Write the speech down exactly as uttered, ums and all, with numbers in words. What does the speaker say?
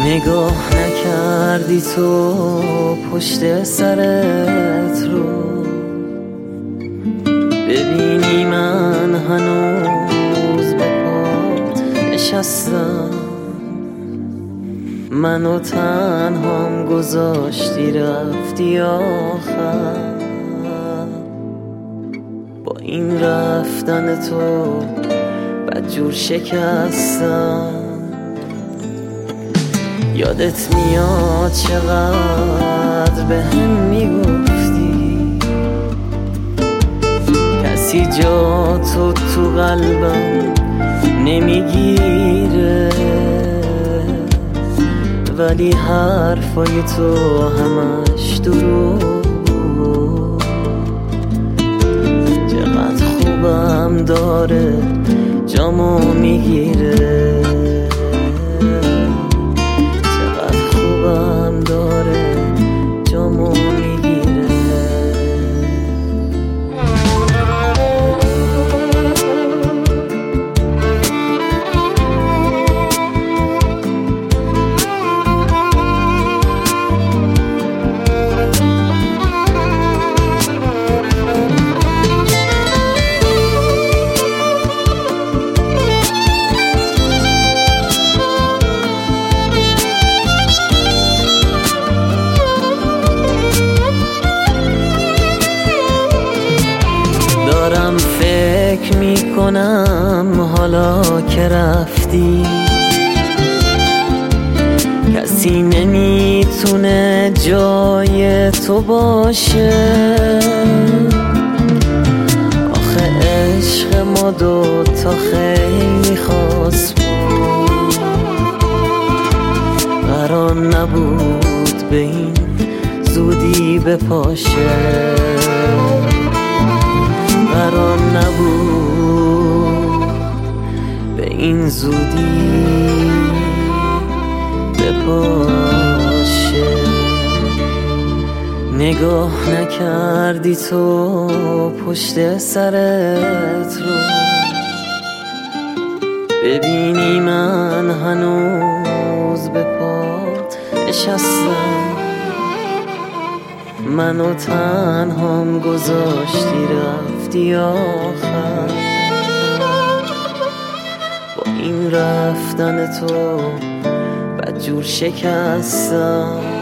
نگاه نکردی تو پشت سرت رو، ببینی من هنوز به پات نشستم. منو تنهام گذاشتی رفتی آخر، با این رفتن تو بدجور شکستم. یادت میاد چقدر به هم میگفتی کسی جا تو تو قلبم نمیگیره، ولی حرفای تو همش دروغ. چقدر خوبم داره جامو میگیره، دارم فکر میکنم حالا که رفتی کسی نمیتونه جای تو باشه. آخه عشق ما دوتا خیلی خاص بود، قرار نبود به این زودی بپاشه، قرار نبود به این زودی بپاشه. نگاه نکردی تو پشت سرت رو، ببینی من هنوز به پات نشستم. منو تنهام گذاشتی رفتی آخر، با این رفتن تو بدجور شکستم.